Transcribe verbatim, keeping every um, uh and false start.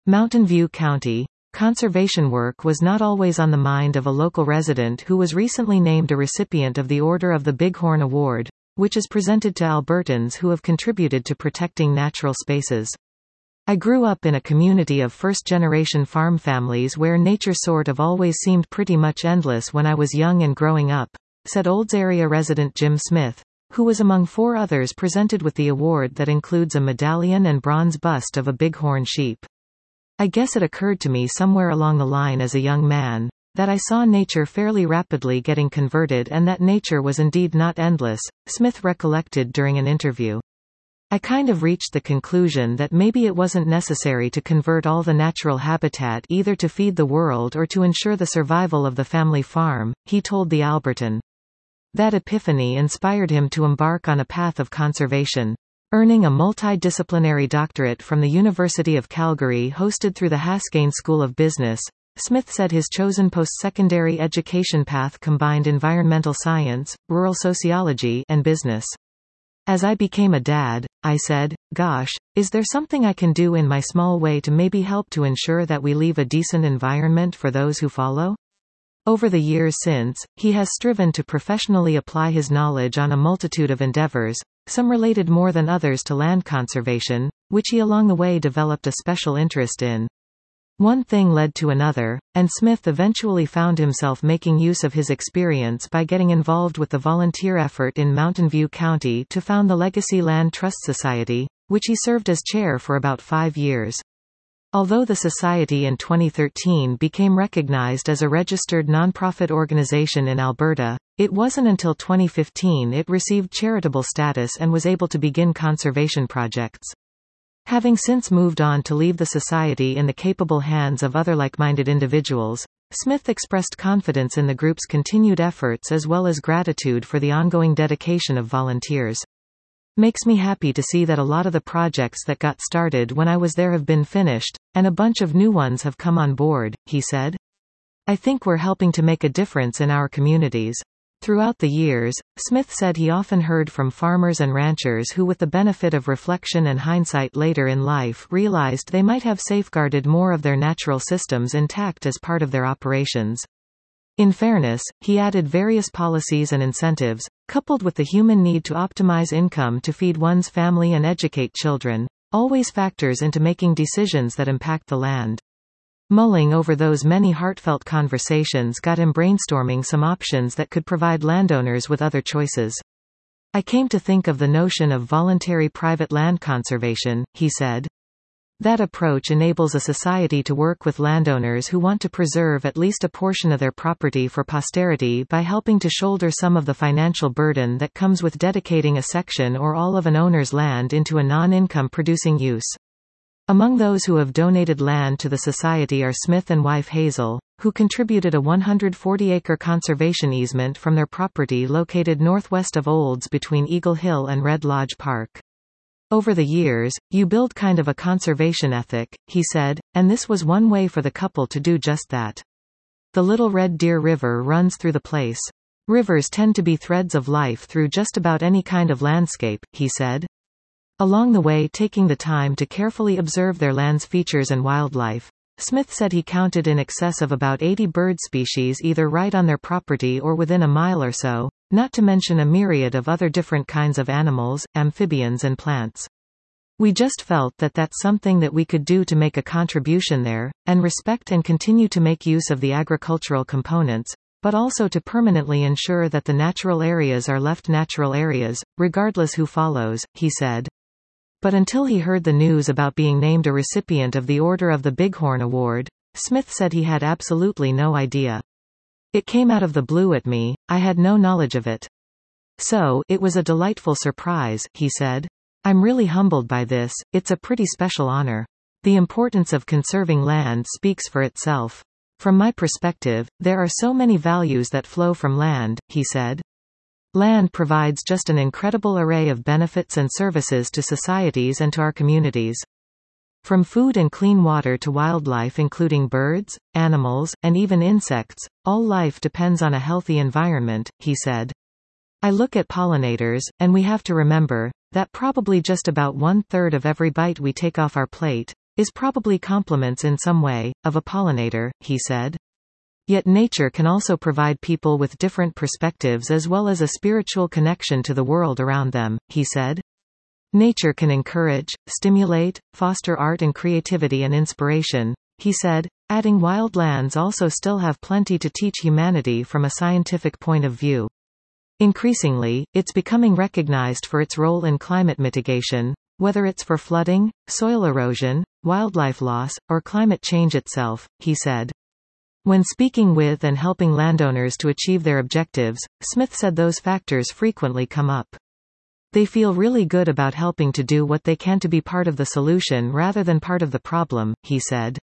Mountain View County. Conservation work was not always on the mind of a local resident who was recently named a recipient of the Order of the Bighorn Award, which is presented to Albertans who have contributed to protecting natural spaces. I grew up in a community of first-generation farm families where nature sort of always seemed pretty much endless when I was young and growing up, said Olds area resident Jim Smith, who was among four others presented with the award that includes a medallion and bronze bust of a bighorn sheep. I guess it occurred to me somewhere along the line as a young man, that I saw nature fairly rapidly getting converted and that nature was indeed not endless, Smith recollected during an interview. I kind of reached the conclusion that maybe it wasn't necessary to convert all the natural habitat either to feed the world or to ensure the survival of the family farm, he told the Albertan. That epiphany inspired him to embark on a path of conservation. Earning a multidisciplinary doctorate from the University of Calgary hosted through the Haskayne School of Business, Smith said his chosen post-secondary education path combined environmental science, rural sociology, and business. As I became a dad, I said, gosh, is there something I can do in my small way to maybe help to ensure that we leave a decent environment for those who follow? Over the years since, he has striven to professionally apply his knowledge on a multitude of endeavors, some related more than others to land conservation, which he along the way developed a special interest in. One thing led to another, and Smith eventually found himself making use of his experience by getting involved with the volunteer effort in Mountain View County to found the Legacy Land Trust Society, which he served as chair for about five years. Although the society in twenty thirteen became recognized as a registered nonprofit organization in Alberta, it wasn't until twenty fifteen it received charitable status and was able to begin conservation projects. Having since moved on to leave the society in the capable hands of other like-minded individuals, Smith expressed confidence in the group's continued efforts as well as gratitude for the ongoing dedication of volunteers. Makes me happy to see that a lot of the projects that got started when I was there have been finished, and a bunch of new ones have come on board, he said. I think we're helping to make a difference in our communities. Throughout the years, Smith said he often heard from farmers and ranchers who with the benefit of reflection and hindsight later in life realized they might have safeguarded more of their natural systems intact as part of their operations. In fairness, he added various policies and incentives, coupled with the human need to optimize income to feed one's family and educate children, always factors into making decisions that impact the land. Mulling over those many heartfelt conversations got him brainstorming some options that could provide landowners with other choices. I came to think of the notion of voluntary private land conservation, he said. That approach enables a society to work with landowners who want to preserve at least a portion of their property for posterity by helping to shoulder some of the financial burden that comes with dedicating a section or all of an owner's land into a non-income producing use. Among those who have donated land to the society are Smith and wife Hazel, who contributed a one hundred forty acre conservation easement from their property located northwest of Olds between Eagle Hill and Red Lodge Park. Over the years, you build kind of a conservation ethic, he said, and this was one way for the couple to do just that. The Little Red Deer River runs through the place. Rivers tend to be threads of life through just about any kind of landscape, he said. Along the way taking the time to carefully observe their land's features and wildlife, Smith said he counted in excess of about eighty bird species either right on their property or within a mile or so, not to mention a myriad of other different kinds of animals, amphibians and plants. We just felt that that's something that we could do to make a contribution there, and respect and continue to make use of the agricultural components, but also to permanently ensure that the natural areas are left natural areas, regardless who follows, he said. But until he heard the news about being named a recipient of the Order of the Bighorn Award, Smith said he had absolutely no idea. It came out of the blue at me, I had no knowledge of it. So, it was a delightful surprise, he said. I'm really humbled by this, it's a pretty special honor. The importance of conserving land speaks for itself. From my perspective, there are so many values that flow from land, he said. Land provides just an incredible array of benefits and services to societies and to our communities. From food and clean water to wildlife including birds, animals, and even insects, all life depends on a healthy environment, he said. I look at pollinators, and we have to remember that probably just about one-third of every bite we take off our plate is probably compliments in some way, of a pollinator, he said. Yet nature can also provide people with different perspectives as well as a spiritual connection to the world around them, he said. Nature can encourage, stimulate, foster art and creativity and inspiration, he said, adding wildlands also still have plenty to teach humanity from a scientific point of view. Increasingly, it's becoming recognized for its role in climate mitigation, whether it's for flooding, soil erosion, wildlife loss, or climate change itself, he said. When speaking with and helping landowners to achieve their objectives, Smith said those factors frequently come up. They feel really good about helping to do what they can to be part of the solution rather than part of the problem, he said.